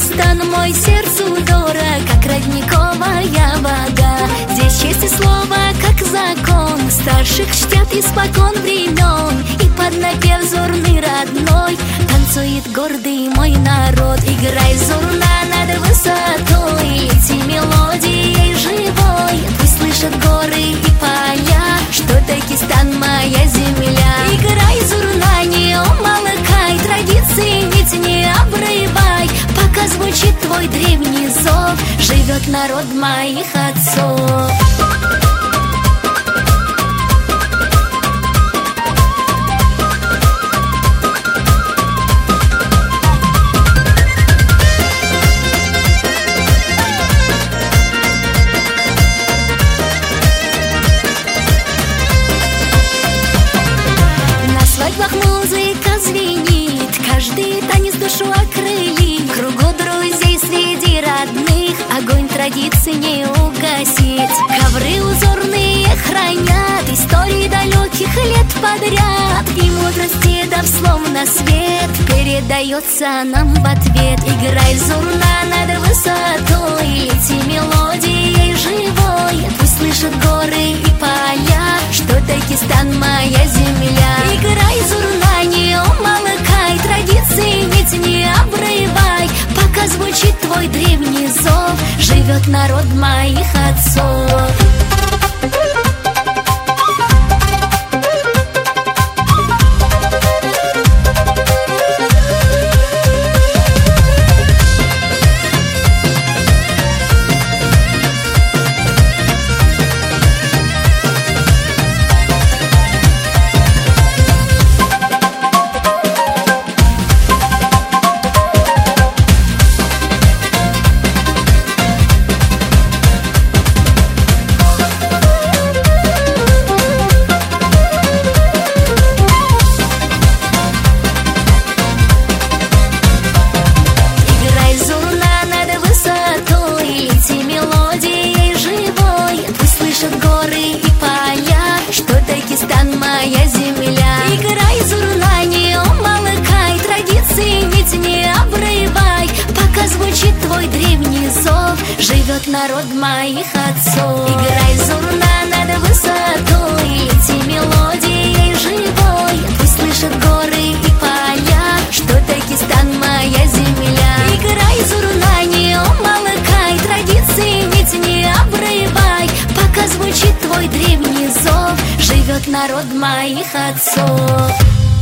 Дагестан мой сердцу дорог, как родниковая вода. Здесь честь и слово, как закон, старших чтят испокон времен. И под напев зорный родной танцует гордый мой народ. Играй, зурна, над высотой, лети мелодией живой. Пусть слышат горы и поля, что Дагестан моя земля. Играй, зурна, не умолкай, традиции ведь не обрывай. Пока звучит твой древний зов, живет народ моих отцов. Музыка звенит, каждый танец душу окрылит. Кругу друзей среди родных огонь традиций не угасить. Ковры узорные хранят истории далеких лет подряд. И мудрости дав словно свет передается нам в ответ. Играй, зурна, над высотой, лети мелодией живой. Пусть слышат горы и поля, что Дагестан моя земля. Играй, зурна, не умолкай, традиции ведь не обрывай. Пока звучит твой древний зов, живет народ моих отцов. Моя земля. Играй, зурна, не умолкай, традиции ведь не обрывай. Пока звучит твой древний зов, живет народ моих отцов. Играй, зурна, над высотой, лети мелодией живой. Пусть слышат горы и поля, что Дагестан моя земля. Играй, зурна, не умолкай, традиции ведь не обрывай. Пока звучит твой древний зов, живет народ моих отцов.